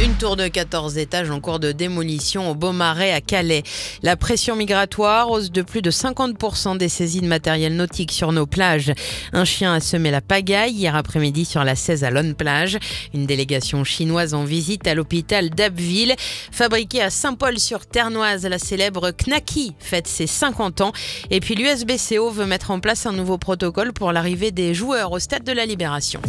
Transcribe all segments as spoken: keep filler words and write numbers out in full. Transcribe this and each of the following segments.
Une tour de quatorze étages en cours de démolition au Beaumarais à Calais. La pression migratoire, hausse de plus de cinquante pour cent des saisies de matériel nautique sur nos plages. Un chien a semé la pagaille hier après-midi sur la seize à Lonne-Plage. Une délégation chinoise en visite à l'hôpital d'Abbeville. Fabriquée à Saint-Paul-sur-Ternoise, la célèbre Knacky fête ses cinquante ans. Et puis l'U S B C O veut mettre en place un nouveau protocole pour l'arrivée des joueurs au stade de la Libération.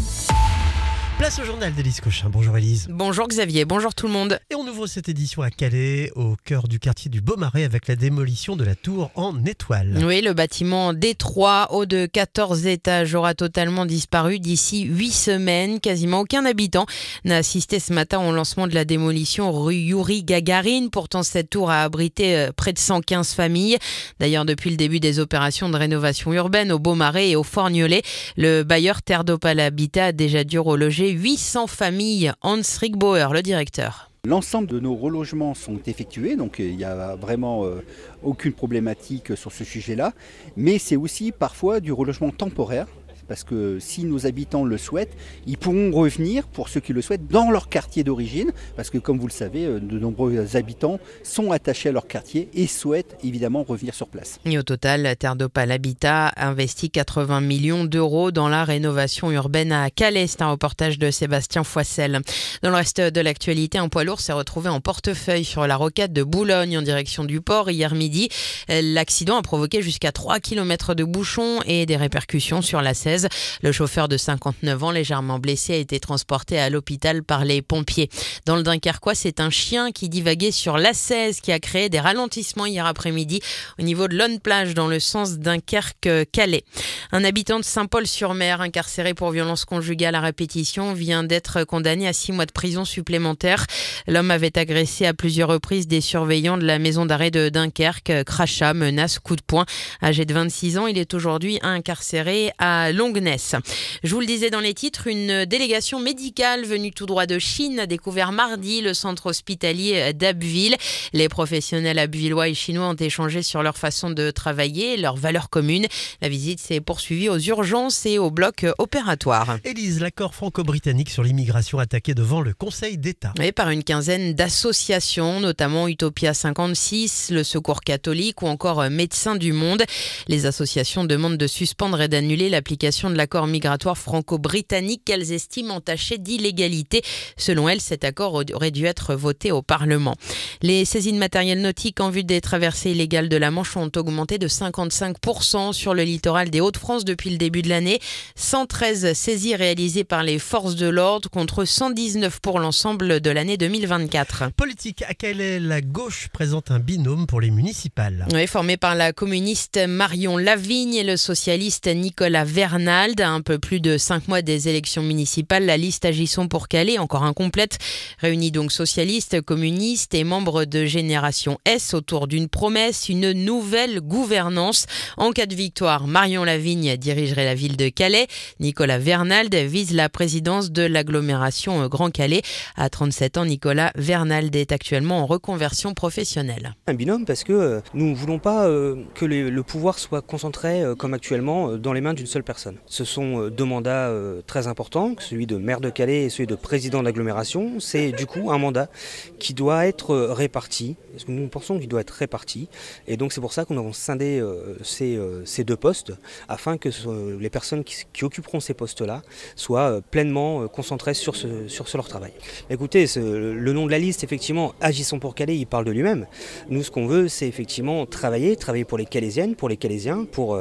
Place au journal d'Élise Cochin. Bonjour Élise. Bonjour Xavier, bonjour tout le monde. Et on ouvre cette édition à Calais, au cœur du quartier du Beaumarais, avec la démolition de la tour en étoile. Oui, le bâtiment Détroit, haut de quatorze étages, aura totalement disparu d'ici huit semaines. Quasiment aucun habitant n'a assisté ce matin au lancement de la démolition rue Youri Gagarine. Pourtant, cette tour a abrité près de cent quinze familles. D'ailleurs, depuis le début des opérations de rénovation urbaine au Beaumarais et au Fort-Niollet, le bailleur Terre d'Opale Habitat a déjà dû reloger huit cents familles. Hans Rigbauer, le directeur. L'ensemble de nos relogements sont effectués, donc il n'y a vraiment euh, aucune problématique sur ce sujet-là. Mais c'est aussi parfois du relogement temporaire, parce que si nos habitants le souhaitent, ils pourront revenir, pour ceux qui le souhaitent, dans leur quartier d'origine, parce que comme vous le savez, de nombreux habitants sont attachés à leur quartier et souhaitent évidemment revenir sur place. Et au total, Terre d'Opale Habitat a investi quatre-vingts millions d'euros dans la rénovation urbaine à Calais. C'est un reportage de Sébastien Foissel. Dans le reste de l'actualité, un poids lourd s'est retrouvé en portefeuille sur la rocade de Boulogne en direction du port hier midi. L'accident a provoqué jusqu'à trois kilomètres de bouchons et des répercussions sur la seize. Le chauffeur de cinquante-neuf ans, légèrement blessé, a été transporté à l'hôpital par les pompiers. Dans le Dunkerquois, c'est un chien qui divaguait sur l'A seize qui a créé des ralentissements hier après-midi au niveau de Lonne-Plage dans le sens Dunkerque-Calais. Un habitant de Saint-Paul-sur-Mer, incarcéré pour violence conjugale à répétition, vient d'être condamné à six mois de prison supplémentaire. L'homme avait agressé à plusieurs reprises des surveillants de la maison d'arrêt de Dunkerque, crachats, menaces, coups de poing. Âgé de vingt-six ans, il est aujourd'hui incarcéré à Longuenesse. Je vous le disais dans les titres, une délégation médicale venue tout droit de Chine a découvert mardi le centre hospitalier d'Abbeville. Les professionnels abbevillois et chinois ont échangé sur leur façon de travailler, leurs valeurs communes. La visite s'est poursuivie aux urgences et au bloc opératoire. Élise, l'accord franco-britannique sur l'immigration attaqué devant le Conseil d'État. Et par une quinzaine d'associations, notamment Utopia cinquante-six, le Secours catholique ou encore Médecins du Monde. Les associations demandent de suspendre et d'annuler l'application de l'accord migratoire franco-britannique qu'elles estiment entaché d'illégalité. Selon elles, cet accord aurait dû être voté au Parlement. Les saisies de matériel nautique en vue des traversées illégales de la Manche ont augmenté de cinquante-cinq pour cent sur le littoral des Hauts-de-France depuis le début de l'année. cent treize saisies réalisées par les forces de l'ordre contre cent dix-neuf pour l'ensemble de l'année deux mille vingt-quatre. Politique, à Calais, la gauche présente un binôme pour les municipales. Oui, formé par la communiste Marion Lavigne et le socialiste Nicolas Vernal. À un peu plus de cinq mois des élections municipales, la liste Agissons pour Calais, encore incomplète, réunit donc socialistes, communistes et membres de Génération S autour d'une promesse, une nouvelle gouvernance. En cas de victoire, Marion Lavigne dirigerait la ville de Calais. Nicolas Vernald vise la présidence de l'agglomération Grand Calais. À trente-sept ans, Nicolas Vernald est actuellement en reconversion professionnelle. Un binôme parce que nous ne voulons pas que le pouvoir soit concentré comme actuellement dans les mains d'une seule personne. Ce sont deux mandats très importants, celui de maire de Calais et celui de président de l'agglomération. C'est du coup un mandat qui doit être réparti. Nous pensons qu'il doit être réparti. Et donc c'est pour ça qu'on a scindé ces, ces deux postes afin que les personnes qui, qui occuperont ces postes-là soient pleinement concentrées sur, ce, sur ce leur travail. Écoutez, ce, le nom de la liste, effectivement, Agissons pour Calais, il parle de lui-même. Nous, ce qu'on veut, c'est effectivement travailler, travailler pour les Calaisiennes, pour les Calaisiens, pour...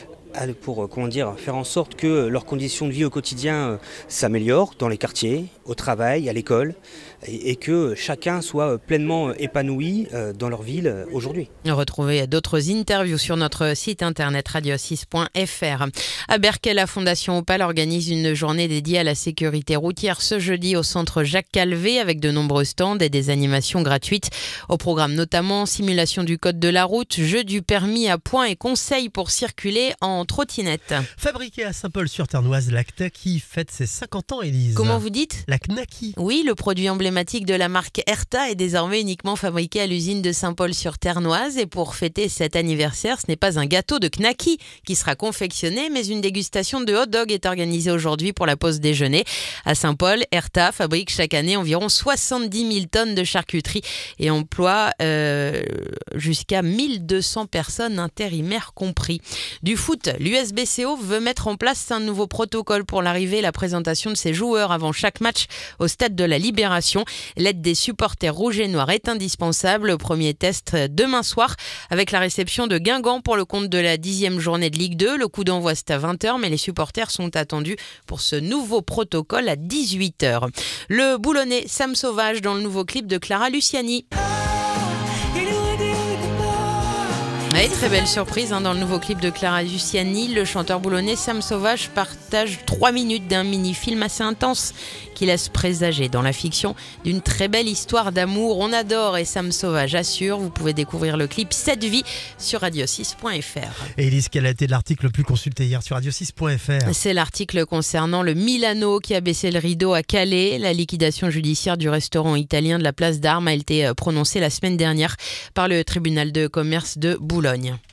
pour comment dire, faire en sorte que leurs conditions de vie au quotidien s'améliorent dans les quartiers, au travail, à l'école, et, et que chacun soit pleinement épanoui dans leur ville aujourd'hui. Retrouvez d'autres interviews sur notre site internet radio six point f r. À Berquet, la Fondation Opale organise une journée dédiée à la sécurité routière ce jeudi au centre Jacques Calvé avec de nombreux stands et des animations gratuites. Au programme notamment simulation du code de la route, jeu du permis à points et conseils pour circuler en en trottinette. Fabriquée à Saint-Paul-sur-Ternoise, la Knacky fête ses cinquante ans, Élise. Comment vous dites ? La Knacky. Oui, le produit emblématique de la marque Erta est désormais uniquement fabriqué à l'usine de Saint-Paul-sur-Ternoise. Et pour fêter cet anniversaire, ce n'est pas un gâteau de Knacky qui sera confectionné, mais une dégustation de hot dog est organisée aujourd'hui pour la pause déjeuner. À Saint-Paul, Erta fabrique chaque année environ soixante-dix mille tonnes de charcuterie et emploie euh, jusqu'à mille deux cents personnes, intérimaires compris. Du foot, l'U S B C O veut mettre en place un nouveau protocole pour l'arrivée et la présentation de ses joueurs avant chaque match au stade de la Libération. L'aide des supporters rouges et noirs est indispensable. Le premier test demain soir avec la réception de Guingamp pour le compte de la dixième journée de Ligue deux. Le coup d'envoi c'est à vingt heures, mais les supporters sont attendus pour ce nouveau protocole à dix-huit heures. Le boulonnais Sam Sauvage dans le nouveau clip de Clara Luciani. Oui, très belle surprise hein, dans le nouveau clip de Clara Luciani. Le chanteur boulonnais Sam Sauvage partage trois minutes d'un mini-film assez intense qui laisse présager dans la fiction d'une très belle histoire d'amour. On adore et Sam Sauvage assure. Vous pouvez découvrir le clip Cette vie sur radio six point f r. Et Élise, quel a été l'article le plus consulté hier sur radio six point f r ? C'est l'article concernant le Milano qui a baissé le rideau à Calais. La liquidation judiciaire du restaurant italien de la Place d'Armes a été prononcée la semaine dernière par le tribunal de commerce de Boulogne.